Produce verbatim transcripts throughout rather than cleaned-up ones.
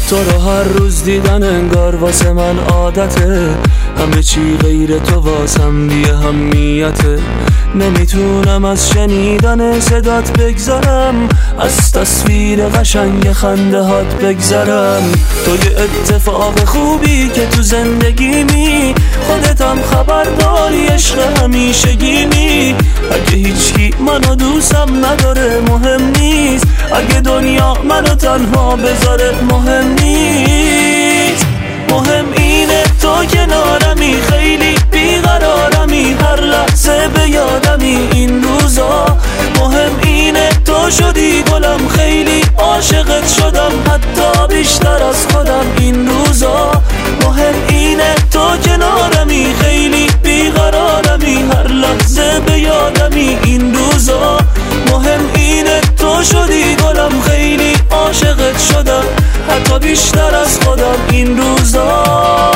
تو رو هر روز دیدن انگار واسه من عادته، همه چی غیر تو واسم بی اهمیته. نمیتونم از شنیدن صدات بگذرم، از تصویر قشنگ خنده هات بگذرم. تو یه اتفاق خوبی که تو زندگیمی، خودتم خبر داری عشق همیشگیمی. اگه هیچکی منو دوستم نداره مهم نیست، اگه دنیا منو تنها بذاره مهم نیست. مهم اینه تو کنارمی، خیلی بیقرارمی، هر لحظه به یادمی این روزا. مهم اینه تو شدی گلم، خیلی عاشقت شدم، حتی بیشتر از خودم این روزا. مهم اینه تو کنارمی، خیلی بیقرارمی، هر لحظه به یادمی این روزا. مهم اینه تو شدی گلم، خیلی عاشقت شدم، حتی بیشتر از خودم این روزا.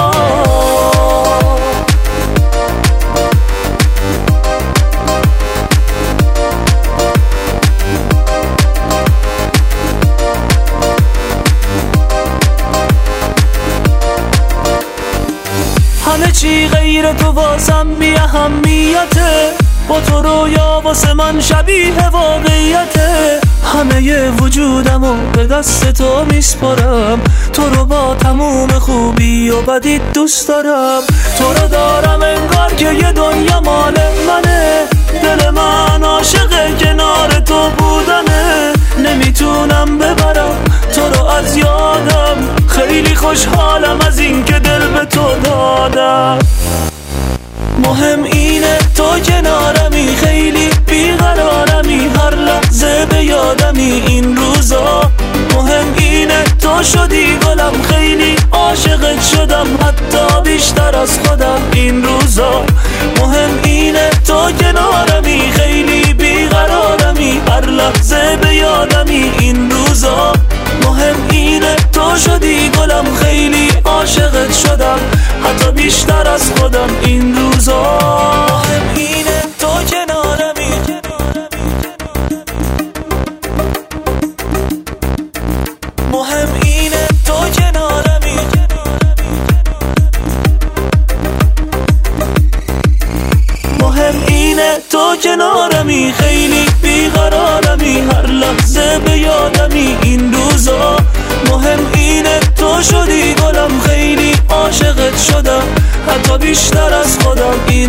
همه چی غیر تو واسم بی اهمیته، با تو رویا واسه من شبیه واقعیته. همه وجودمو به دست تو میسپارم، تو رو با تموم خوبی و بدی دوست دارم. تو رو دارم انگار که یه دنیا مال منه، دل من عاشق کنار تو بودنه. نمیتونم ببرم تو رو از یادم، خیلی خوشحالم از این که دل به تو دادم. مهم اینه تو کنارمی، خیلی بیقرارمی، هر لحظه به یادمی این روزا. مهم اینه تو شدی گلم، خیلی عاشقت شدم، حتی بیشتر از خودم این روزا. مهم اینه تو کنارمی، خیلی بیقرارمی، هر لحظه به یادمی این روزا. مهم اینه تو شدی گلم، خیلی عاشقت شدم، حتی بیشتر از خودم این روزا. مهم اینه تو کنارمی، مهم اینه تو کنارمی، مهم اینه تو کنارمی، خیلی بیقرارمی، هر لحظه به یادمی این روزا. مهم اینه تو شدی گلم، خیلی عاشقت شدم، حتی بیشتر از خودم.